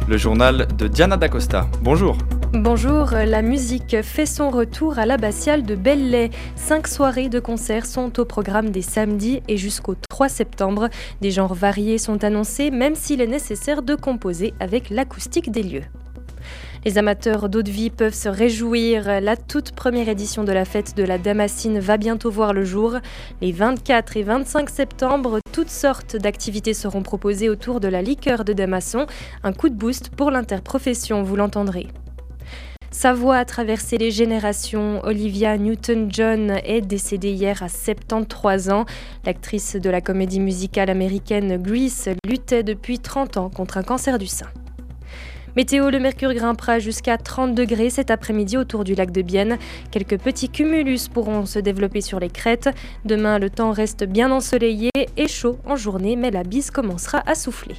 le journal de Diana Dacosta. Bonjour. Bonjour, la musique fait son retour à l'abbatiale de Belley. 5 soirées de concerts sont au programme des samedis et jusqu'au 3 septembre. Des genres variés sont annoncés, même s'il est nécessaire de composer avec l'acoustique des lieux. Les amateurs d'eau-de-vie peuvent se réjouir. La toute première édition de la fête de la Damascine va bientôt voir le jour. Les 24 et 25 septembre, toutes sortes d'activités seront proposées autour de la liqueur de Damasson. Un coup de boost pour l'interprofession, vous l'entendrez. Sa voix a traversé les générations. Olivia Newton-John est décédée hier à 73 ans. L'actrice de la comédie musicale américaine Grease luttait depuis 30 ans contre un cancer du sein. Météo, le mercure grimpera jusqu'à 30 degrés cet après-midi autour du lac de Bienne. Quelques petits cumulus pourront se développer sur les crêtes. Demain, le temps reste bien ensoleillé et chaud en journée, mais la bise commencera à souffler.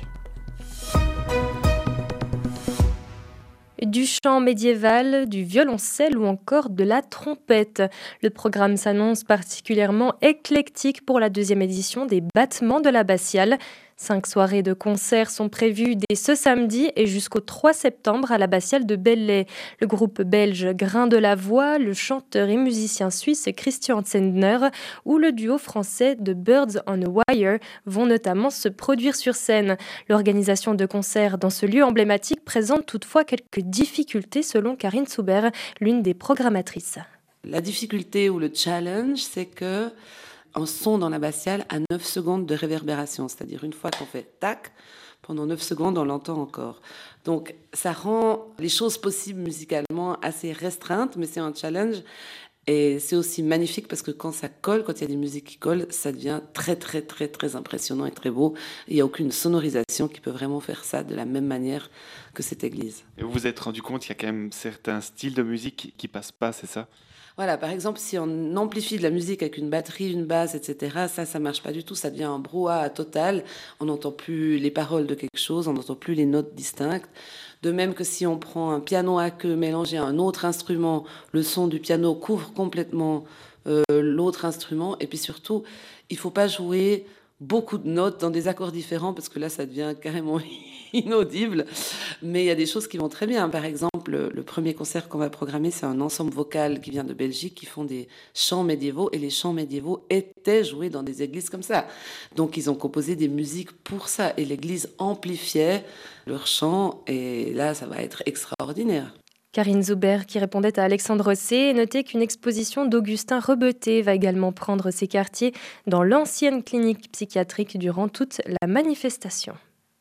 Du chant médiéval, du violoncelle ou encore de la trompette. Le programme s'annonce particulièrement éclectique pour la deuxième édition des Battements de l'Abbatiale. 5 soirées de concerts sont prévues dès ce samedi et jusqu'au 3 septembre à l'abbatiale de Belley. Le groupe belge Grain de la Voix, le chanteur et musicien suisse Christian Zendner ou le duo français de Birds on a Wire vont notamment se produire sur scène. L'organisation de concerts dans ce lieu emblématique présente toutefois quelques difficultés selon Karine Souber, l'une des programmatrices. La difficulté ou le challenge, c'est que un son dans l'abbatiale a 9 secondes de réverbération, c'est-à-dire une fois qu'on fait tac, pendant 9 secondes, on l'entend encore. Donc ça rend les choses possibles musicalement assez restreintes, mais c'est un challenge. Et c'est aussi magnifique parce que quand ça colle, quand il y a des musiques qui collent, ça devient très, très, très, très impressionnant et très beau. Il n'y a aucune sonorisation qui peut vraiment faire ça de la même manière que cette église. Et vous vous êtes rendu compte qu'il y a quand même certains styles de musique qui passent pas, c'est ça ? Voilà, par exemple, si on amplifie de la musique avec une batterie, une basse, etc., ça marche pas du tout. Ça devient un brouhaha total. On n'entend plus les paroles de quelque chose, on n'entend plus les notes distinctes. De même que si on prend un piano à queue mélangé à un autre instrument, le son du piano couvre complètement l'autre instrument. Et puis surtout, il faut pas jouer beaucoup de notes dans des accords différents parce que là, ça devient carrément inaudible. Mais il y a des choses qui vont très bien. Par exemple, le premier concert qu'on va programmer, c'est un ensemble vocal qui vient de Belgique, qui font des chants médiévaux. Et les chants médiévaux étaient joués dans des églises comme ça. Donc, ils ont composé des musiques pour ça. Et l'église amplifiait leurs chants. Et là, ça va être extraordinaire. Karine Zuber, qui répondait à Alexandre Rosset, notait qu'une exposition d'Augustin Rebeté va également prendre ses quartiers dans l'ancienne clinique psychiatrique durant toute la manifestation.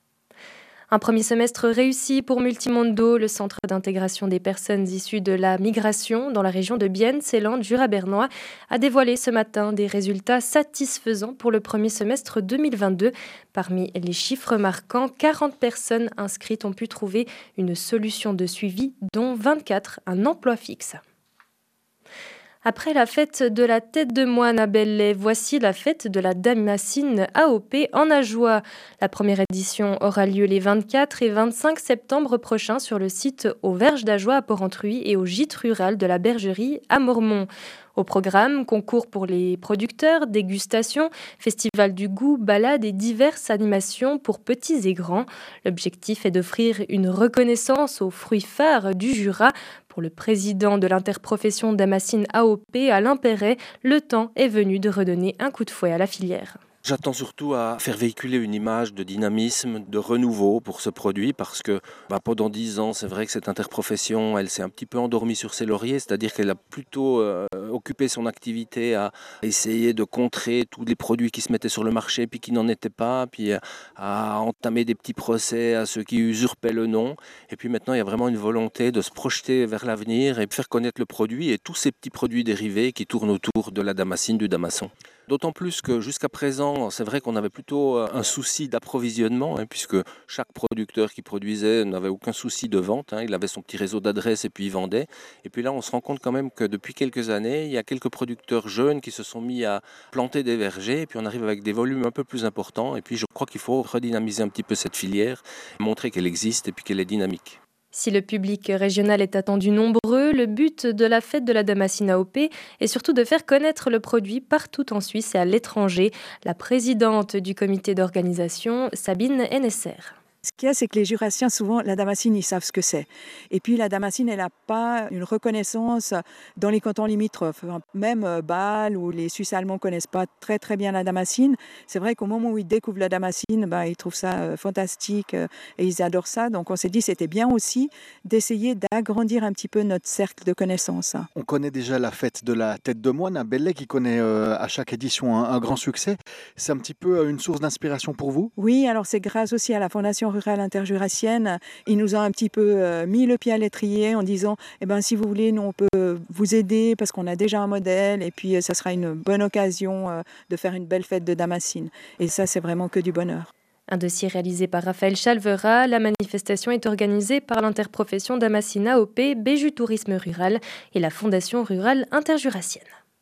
Un premier semestre réussi pour Multimondo, le centre d'intégration des personnes issues de la migration dans la région de Bienne, Ceylan, Jura-Bernois, a dévoilé ce matin des résultats satisfaisants pour le premier semestre 2022. Parmi les chiffres marquants, 40 personnes inscrites ont pu trouver une solution de suivi, dont 24 un emploi fixe. Après la fête de la tête de moine à Belley, voici la fête de la Damascine AOP en Ajoie. La première édition aura lieu les 24 et 25 septembre prochains sur le site aux Verges d'Ajoie à Porrentruy et au gîte rural de la Bergerie à Mormont. Au programme, concours pour les producteurs, dégustation, festival du goût, balades et diverses animations pour petits et grands. L'objectif est d'offrir une reconnaissance aux fruits phares du Jura. Pour le président de l'interprofession Damascine AOP, Alain Perret, le temps est venu de redonner un coup de fouet à la filière. J'attends surtout à faire véhiculer une image de dynamisme, de renouveau pour ce produit parce que pendant 10 ans, c'est vrai que cette interprofession, elle s'est un petit peu endormie sur ses lauriers, c'est-à-dire qu'elle a plutôt occupé son activité à essayer de contrer tous les produits qui se mettaient sur le marché puis qui n'en étaient pas, puis à entamer des petits procès à ceux qui usurpaient le nom. Et puis maintenant, il y a vraiment une volonté de se projeter vers l'avenir et de faire connaître le produit et tous ces petits produits dérivés qui tournent autour de la damascine, du damasson. D'autant plus que jusqu'à présent, c'est vrai qu'on avait plutôt un souci d'approvisionnement, puisque chaque producteur qui produisait n'avait aucun souci de vente. Il avait son petit réseau d'adresses et puis il vendait. Et puis là, on se rend compte quand même que depuis quelques années, il y a quelques producteurs jeunes qui se sont mis à planter des vergers. Et puis on arrive avec des volumes un peu plus importants. Et puis je crois qu'il faut redynamiser un petit peu cette filière, montrer qu'elle existe et puis qu'elle est dynamique. Si le public régional est attendu nombreux, le but de la fête de la Damascine AOP est surtout de faire connaître le produit partout en Suisse et à l'étranger. La présidente du comité d'organisation, Sabine Hennesser. Ce qu'il y a, c'est que les Jurassiens, souvent, la damascène, ils savent ce que c'est. Et puis, la damascène, elle n'a pas une reconnaissance dans les cantons limitrophes. Même Bâle ou les Suisses allemands ne connaissent pas très, très bien la damascène. C'est vrai qu'au moment où ils découvrent la damascène, ils trouvent ça fantastique et ils adorent ça. Donc, on s'est dit, c'était bien aussi d'essayer d'agrandir un petit peu notre cercle de connaissances. On connaît déjà la fête de la tête de moine, un Belley qui connaît à chaque édition un grand succès. C'est un petit peu une source d'inspiration pour vous? Oui, alors c'est grâce aussi à la Fondation rurale interjurassienne. Ils nous ont un petit peu mis le pied à l'étrier en disant si vous voulez, nous on peut vous aider parce qu'on a déjà un modèle et puis ça sera une bonne occasion de faire une belle fête de damascène. Et ça, c'est vraiment que du bonheur. Un dossier réalisé par Raphaël Chalvera. La manifestation est organisée par l'interprofession Damascène AOP, Béju Tourisme Rural et la Fondation rurale interjurassienne.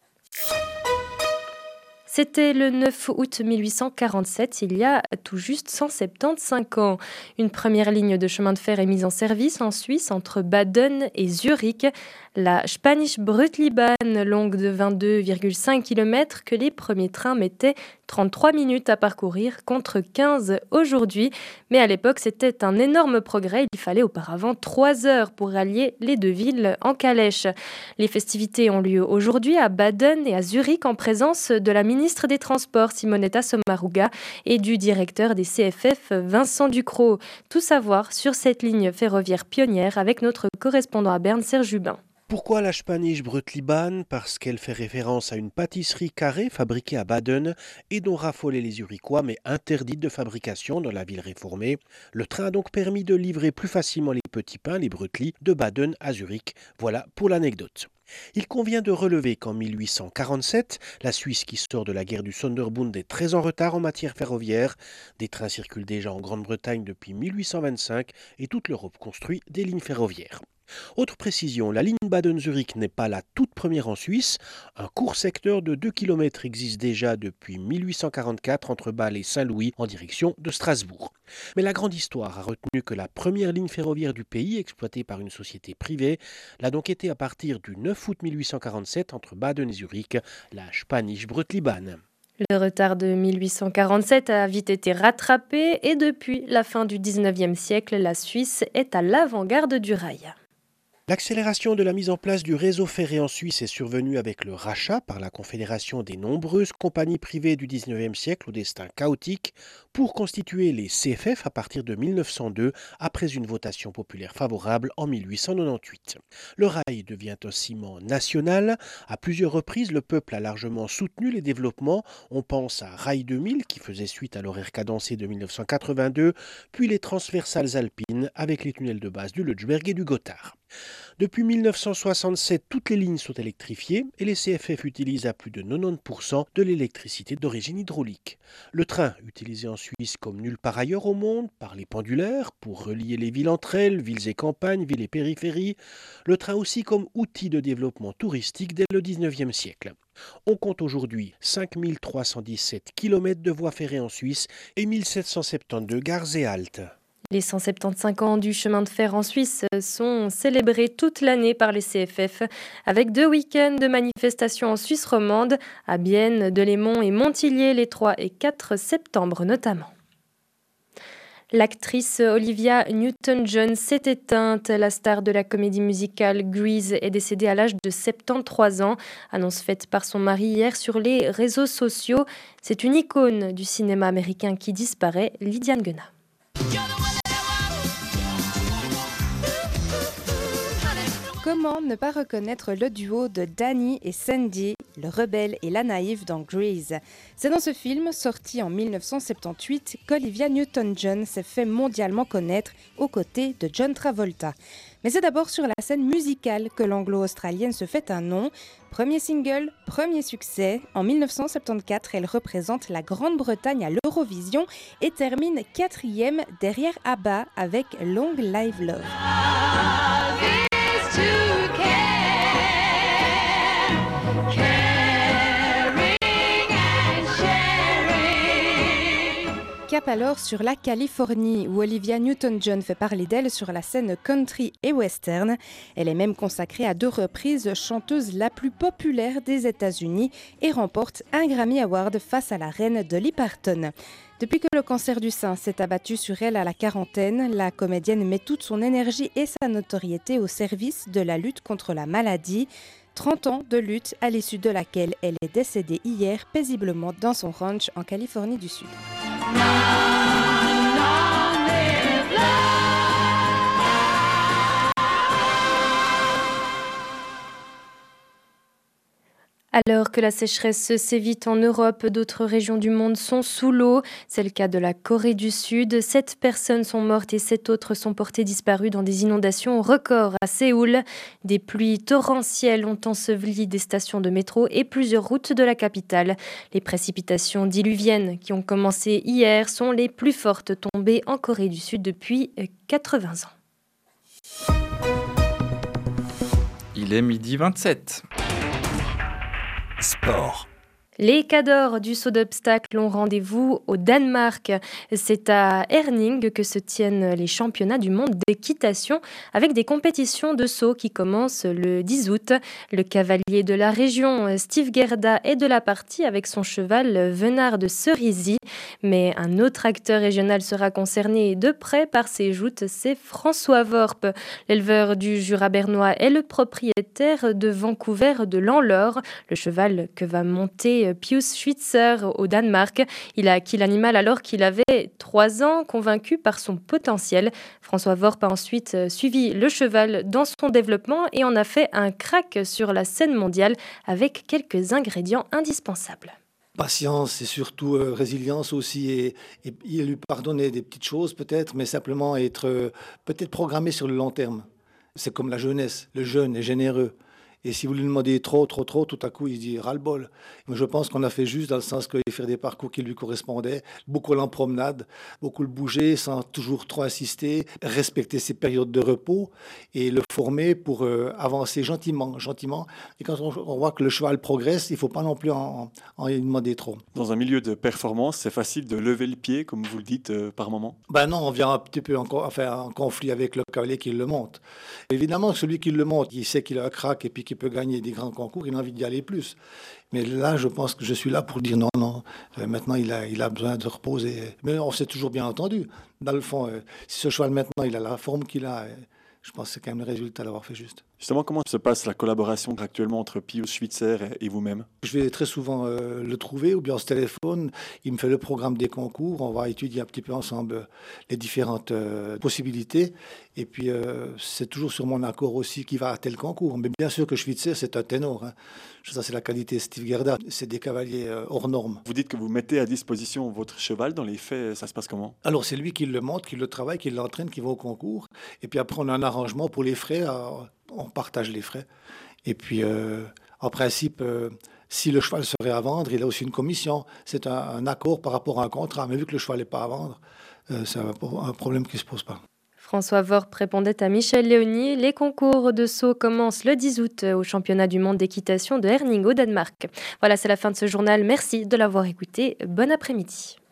C'était le 9 août 1847, il y a tout juste 175 ans. Une première ligne de chemin de fer est mise en service en Suisse entre Baden et Zurich. La Spanisch-Brüttlibahn, longue de 22,5 km, que les premiers trains mettaient 33 minutes à parcourir contre 15 aujourd'hui. Mais à l'époque, c'était un énorme progrès. Il fallait auparavant 3 heures pour rallier les deux villes en calèche. Les festivités ont lieu aujourd'hui à Baden et à Zurich en présence de la ministre des Transports, Simonetta Sommaruga, et du directeur des CFF, Vincent Ducrot. Tout savoir sur cette ligne ferroviaire pionnière avec notre correspondant à Berne, Serge Jubin. Pourquoi la Spanisch-Brüttlibahn? Parce qu'elle fait référence à une pâtisserie carrée fabriquée à Baden et dont raffolaient les Zurichois, mais interdite de fabrication dans la ville réformée. Le train a donc permis de livrer plus facilement les petits pains, les Brüttli, de Baden à Zurich. Voilà pour l'anecdote. Il convient de relever qu'en 1847, la Suisse qui sort de la guerre du Sonderbund est très en retard en matière ferroviaire. Des trains circulent déjà en Grande-Bretagne depuis 1825 et toute l'Europe construit des lignes ferroviaires. Autre précision, la ligne Baden-Zurich n'est pas la toute première en Suisse. Un court secteur de 2 km existe déjà depuis 1844 entre Bâle et Saint-Louis en direction de Strasbourg. Mais la grande histoire a retenu que la première ligne ferroviaire du pays, exploitée par une société privée, l'a donc été à partir du 9 août 1847 entre Baden et Zurich, la Spanisch-Brüttlibahn. Le retard de 1847 a vite été rattrapé et depuis la fin du 19e siècle, la Suisse est à l'avant-garde du rail. L'accélération de la mise en place du réseau ferré en Suisse est survenue avec le rachat par la Confédération des nombreuses compagnies privées du XIXe siècle au destin chaotique pour constituer les CFF à partir de 1902 après une votation populaire favorable en 1898. Le rail devient un ciment national. À plusieurs reprises, le peuple a largement soutenu les développements. On pense à Rail 2000 qui faisait suite à l'horaire cadencé de 1982, puis les transversales alpines avec les tunnels de base du Lötschberg et du Gotthard. Depuis 1967, toutes les lignes sont électrifiées et les CFF utilisent à plus de 90% de l'électricité d'origine hydraulique. Le train, utilisé en Suisse comme nulle part ailleurs au monde, par les pendulaires, pour relier les villes entre elles, villes et campagnes, villes et périphéries. Le train aussi comme outil de développement touristique dès le XIXe siècle. On compte aujourd'hui 5317 km de voies ferrées en Suisse et 1772 gares et haltes. Les 175 ans du chemin de fer en Suisse sont célébrés toute l'année par les CFF, avec 2 week-ends de manifestations en Suisse romande, à Bienne, Delémont et Montillier les 3 et 4 septembre notamment. L'actrice Olivia Newton-John s'est éteinte. La star de la comédie musicale Grease est décédée à l'âge de 73 ans. Annonce faite par son mari hier sur les réseaux sociaux. C'est une icône du cinéma américain qui disparaît, Lydiane Guenat. Comment ne pas reconnaître le duo de Danny et Sandy, le rebelle et la naïve dans Grease? C'est dans ce film, sorti en 1978, qu'Olivia Newton-John s'est fait mondialement connaître aux côtés de John Travolta. Mais c'est d'abord sur la scène musicale que l'anglo-australienne se fait un nom. Premier single, premier succès. En 1974, elle représente la Grande-Bretagne à l'Eurovision et termine 4e derrière ABBA avec Long Live Love. Cap alors sur la Californie, où Olivia Newton-John fait parler d'elle sur la scène country et western. Elle est même consacrée à 2 reprises chanteuse la plus populaire des États-Unis et remporte un Grammy Award face à la reine Dolly Parton. Depuis que le cancer du sein s'est abattu sur elle à la quarantaine, la comédienne met toute son énergie et sa notoriété au service de la lutte contre la maladie. 30 ans de lutte à l'issue de laquelle elle est décédée hier paisiblement dans son ranch en Californie du Sud. Alors que la sécheresse sévit en Europe, d'autres régions du monde sont sous l'eau. C'est le cas de la Corée du Sud. 7 personnes sont mortes et 7 autres sont portées disparues dans des inondations records à Séoul. Des pluies torrentielles ont enseveli des stations de métro et plusieurs routes de la capitale. Les précipitations diluviennes qui ont commencé hier sont les plus fortes tombées en Corée du Sud depuis 80 ans. Il est 12h27. Sport. Les cadors du saut d'obstacles ont rendez-vous au Danemark. C'est à Herning que se tiennent les championnats du monde d'équitation avec des compétitions de saut qui commencent le 10 août. Le cavalier de la région, Steve Gerda, est de la partie avec son cheval Venard de Cerisy. Mais un autre acteur régional sera concerné de près par ces joutes, c'est François Worp. L'éleveur du Jura bernois est le propriétaire de Vancouver de Lanlor, le cheval que va monter Pius Schwitzer au Danemark. Il a acquis l'animal alors qu'il avait 3 ans, convaincu par son potentiel. François Worp a ensuite suivi le cheval dans son développement et en a fait un crack sur la scène mondiale avec quelques ingrédients indispensables. Patience et surtout résilience aussi et lui pardonner des petites choses peut-être, mais simplement être peut-être programmé sur le long terme. C'est comme la jeunesse, le jeune est généreux. Et si vous lui demandez trop, tout à coup, il dit ras-le-bol. Mais je pense qu'on a fait juste dans le sens qu'il faire des parcours qui lui correspondaient, beaucoup en promenade, beaucoup le bouger sans toujours trop insister, respecter ses périodes de repos et le former pour avancer gentiment. Et quand on voit que le cheval progresse, il ne faut pas non plus en lui demander trop. Dans un milieu de performance, c'est facile de lever le pied, comme vous le dites, par moment? Ben non, on vient un petit peu en conflit avec le cavalier qui le monte. Évidemment, celui qui le monte, il sait qu'il a un crack et puis qu'il peut gagner des grands concours, il a envie d'y aller plus. Mais là, je pense que je suis là pour dire non. Maintenant, il a besoin de reposer. Mais on s'est toujours bien entendu. Dans le fond, si ce cheval, maintenant, il a la forme qu'il a, je pense que c'est quand même le résultat d'avoir fait juste. Justement, comment se passe la collaboration actuellement entre Pius Schwitzer et vous-même? Je vais très souvent le trouver, ou bien on se téléphone, il me fait le programme des concours, on va étudier un petit peu ensemble les différentes possibilités, et puis c'est toujours sur mon accord aussi qui va à tel concours. Mais bien sûr que Schwitzer, c'est un ténor, hein. Ça, c'est la qualité Steve Gerda, c'est des cavaliers hors normes. Vous dites que vous mettez à disposition votre cheval, dans les faits, ça se passe comment? Alors c'est lui qui le monte, qui le travaille, qui l'entraîne, qui va au concours, et puis après on a un arrangement pour les frais, on partage les frais. Et puis, en principe, si le cheval serait à vendre, il a aussi une commission. C'est un accord par rapport à un contrat. Mais vu que le cheval n'est pas à vendre, c'est un problème qui ne se pose pas. François Worp répondait à Michel Léonie. Les concours de saut commencent le 10 août au championnat du monde d'équitation de Herning au Danemark. Voilà, c'est la fin de ce journal. Merci de l'avoir écouté. Bon après-midi.